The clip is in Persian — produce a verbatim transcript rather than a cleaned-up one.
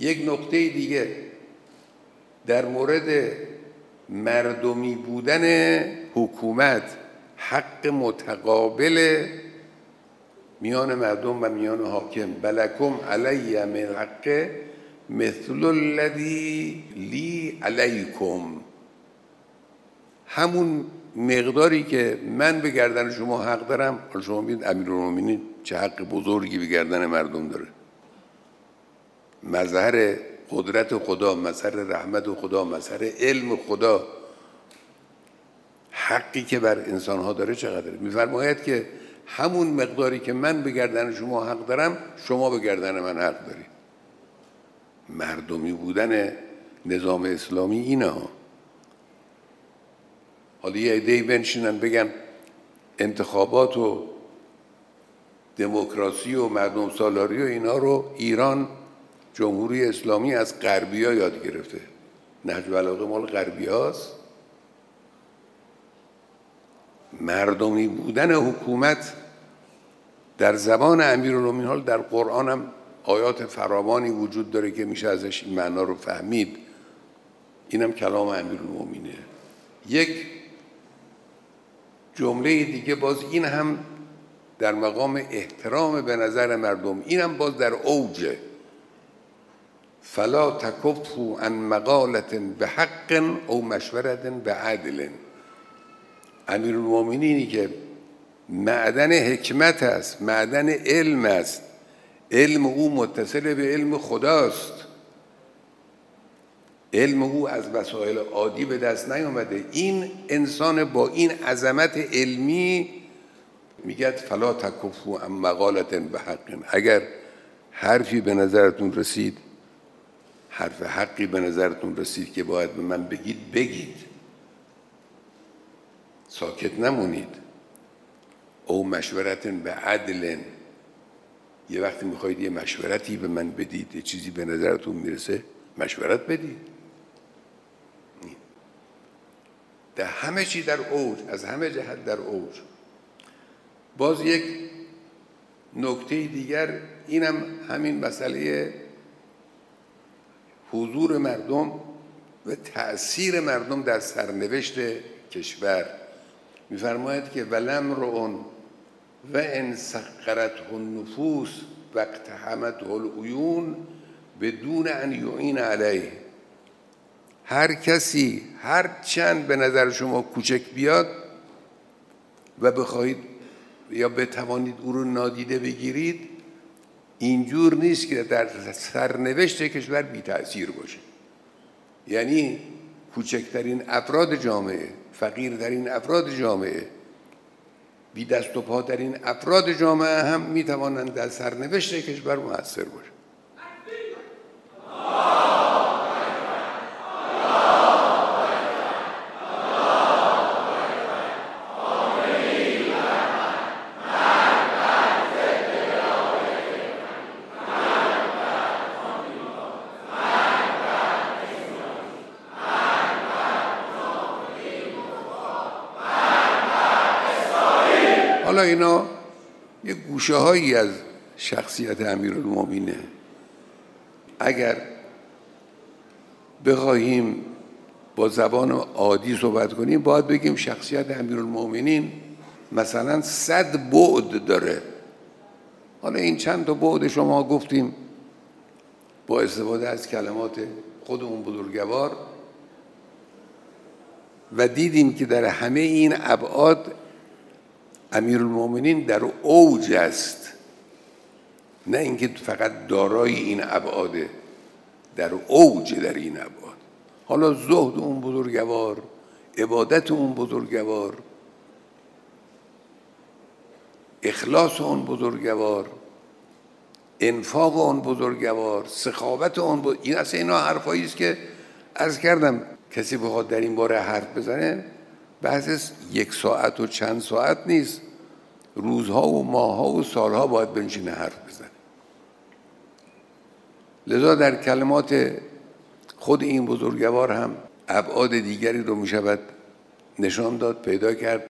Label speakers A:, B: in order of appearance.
A: یک نکته دیگه در مورد مردمی بودن حکومت، حق متقابل میان مردم و میان حاکم. بلکم علی من حق مثل الذی لی علیکم، همون مقداری که من به گردن شما حق دارم. حالا شما ببینید امیرالمومنین چه حق بزرگی به گردن مردم داره. مظهر قدرت خدا، مظهر رحمت خدا، مظهر علم خدا، حقی که بر انسانها داره چقدره. میفرماید که همون مقداری که من به گردن شما حق دارم شما به گردن من حق دارید. مردمی بودن نظام اسلامی اینه ها. حالا یه عده‌ای بنشینن بگن انتخابات و دموکراسی و مردم سالاری و اینا رو ایران جمهوری اسلامی از غربی ها یاد گرفته. نهج البلاغه مال غربی هاست. مردمی بودن حکومت در زبان امیرالمومنین، حال در قرآن هم آیات فراوانی وجود داره که میشه ازش این معنا رو فهمید. اینم کلام امیرالمومنینه. یک جمله دیگه باز این هم در مقام احترام به نظر مردم، اینم باز در اوجه. فلا تکفوا عن مقالة بحق او مشورة بعدل. امیرالمومنینی که معدن حکمت است، معدن علم است، علم او متصل به علم خداست، علم او از وسایل عادی به دست نیامده. این انسان با این عظمت علمی میگه فلا تکفوا عن مقالة بحق. اگر حرفی به نظرتون رسید، حرف حقی به نظرتون رسید که باید به من بگید، بگید، ساکت نمونید. او مشورت به عدل، یه وقتی میخواید یه مشورتی به من بدید، یه چیزی به نظرتون میرسه، مشورت بدید. در همه چی در اوج، از همه جهت در اوج. باز یک نکته دیگر اینم همین مسئله حضور مردم و تأثیر مردم در سرنوشت کشور. میفرماید که ولم رؤون و ان سخرته النفوس و اقتحمته العیون بدون ان یعین علیه. هر کسی هر چند به نظر شما کوچک بیاد و بخواهید یا بتوانید او رو نادیده بگیرید، اینجور نیست که در سرنوشت کشور بی تأثیر باشه. یعنی کوچکترین افراد جامعه، فقیرترین افراد جامعه، بی دست و پاترین افراد جامعه هم می توانند در سرنوشت کشور مؤثر باشند. حالا اینا یه گوشه هایی از شخصیت امیرالمومنینه. اگر بخواهیم با زبان عادی صحبت کنیم باید بگیم شخصیت امیرالمومنین مثلا صد بعد داره. حالا این چند تا بعد شما گفتیم با استفاده از کلمات خود اون بزرگوار و دیدیم که در همه این ابعاد امیرالمومنین در اوج است، نه اینکه فقط دارای این ابعاده، در اوج در این ابعاد. حالا زهد اون بزرگوار، عبادت اون بزرگوار، اخلاص اون بزرگوار، انفاق اون بزرگوار، سخاوت اون بزرگوار. این اصلا اینا حرفایی است که عرض کردم کسی بخواد در این باره حرف بزنه بحث یک ساعت و چند ساعت نیست، روزها و ماهها و سالها باید بنشینه حرف بزنه. لذا در کلمات خود این بزرگوار هم ابعاد دیگری رو می شود نشان داد، پیدا کرد.